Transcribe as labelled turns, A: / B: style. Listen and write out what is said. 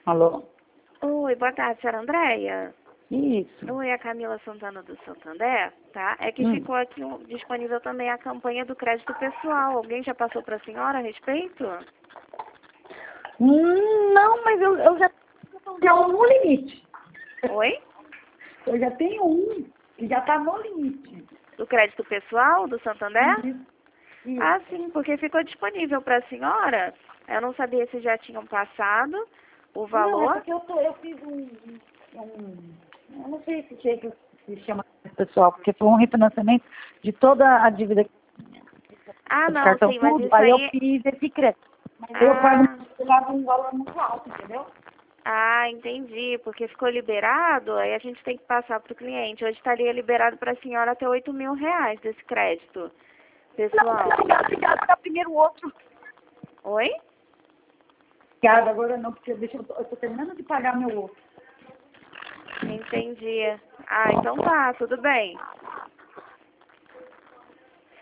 A: Alô?
B: Oi, boa tarde, senhora Andréia.
A: Isso.
B: Oi, a Camila Santana do Santander, tá? É que ficou aqui disponível também a campanha do crédito pessoal. Alguém já passou para a senhora a respeito?
A: Não, mas eu já tenho no limite.
B: Oi?
A: Eu já tenho um que já está no limite.
B: Do crédito pessoal do Santander?
A: Isso.
B: Ah, sim, porque ficou disponível para a senhora. Eu não sabia se já tinham passado o
A: Não, é
B: valor.
A: porque eu fiz eu não sei se se chama pessoal, porque foi um refinanciamento de toda a dívida
B: Ah,
A: de
B: não,
A: cartão,
B: sim, mas
A: tudo.
B: isso
A: Aí eu
B: aí...
A: fiz esse crédito. Mas eu
B: Ah,
A: pago um valor muito alto, entendeu?
B: entendi, porque ficou liberado, aí a gente tem que passar para o cliente. Hoje estaria liberado para a senhora até R$ 8.000 desse crédito
A: Não,
B: pessoal.
A: obrigada, dá primeiro o outro.
B: Oi?
A: Obrigada, agora não, porque eu tô terminando de pagar meu outro.
B: Entendi. Ah, então tá, tudo bem.